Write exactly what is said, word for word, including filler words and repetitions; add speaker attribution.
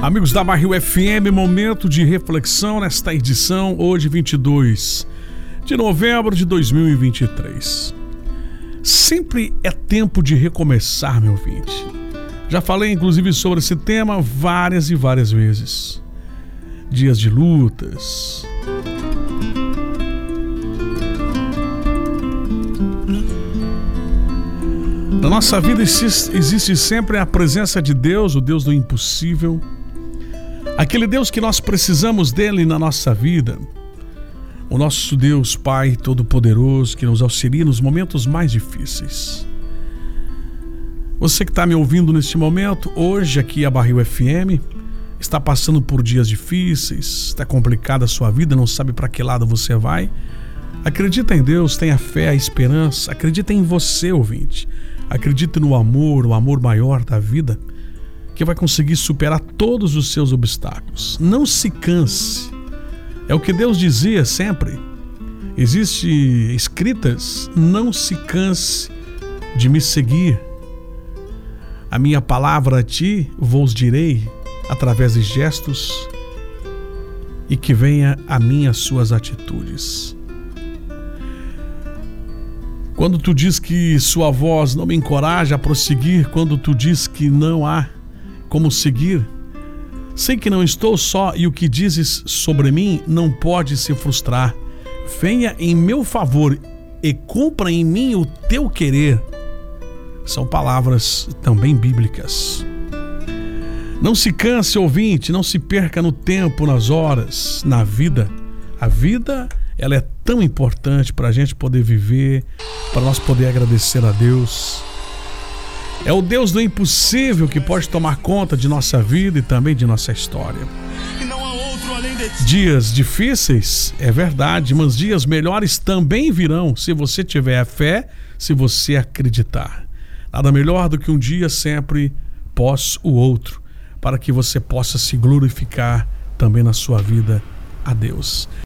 Speaker 1: Amigos da Barril F M, momento de reflexão nesta edição, hoje vinte e dois de novembro de dois mil e vinte e três. Sempre é tempo de recomeçar, meu ouvinte. Já falei inclusive sobre esse tema várias e várias vezes. Dias de lutas. Na nossa vida existe sempre a presença de Deus, o Deus do impossível. Aquele Deus que nós precisamos dele na nossa vida. O nosso Deus Pai Todo-Poderoso que nos auxilia nos momentos mais difíceis. Você que está me ouvindo neste momento, hoje aqui a Barril F M, está passando por dias difíceis, está complicada a sua vida, não sabe para que lado você vai. Acredita em Deus, tenha fé, a esperança, acredita em você, ouvinte. Acredita no amor, o amor maior da vida, que vai conseguir superar todos os seus obstáculos. Não se canse. É o que Deus dizia sempre. Existem escritas: não se canse de me seguir. A minha palavra a ti vos direi através de gestos, e que venha a mim as suas atitudes. Quando tu diz que sua voz não me encoraja a prosseguir, quando tu diz que não há como seguir, sei que não estou só e o que dizes sobre mim não pode se frustrar. Venha em meu favor e cumpra em mim o teu querer. São palavras também bíblicas. Não se canse, ouvinte, não se perca no tempo, nas horas, na vida. A vida, ela é tão importante para a gente poder viver, para nós poder agradecer a Deus. É o Deus do impossível que pode tomar conta de nossa vida e também de nossa história. Dias difíceis, é verdade, mas dias melhores também virão se você tiver a fé, se você acreditar. Nada melhor do que um dia sempre pós o outro, para que você possa se glorificar também na sua vida a Deus.